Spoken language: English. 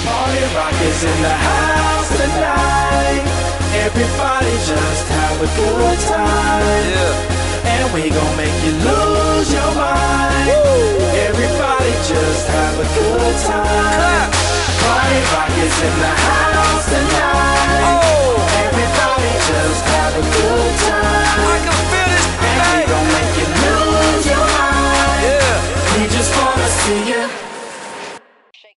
Party Rock is in the house tonight. Everybody just have a good time. Yeah. And we gon' make you lose your mind. Woo. Everybody just have a good time. Clap. Party Rock is in the house.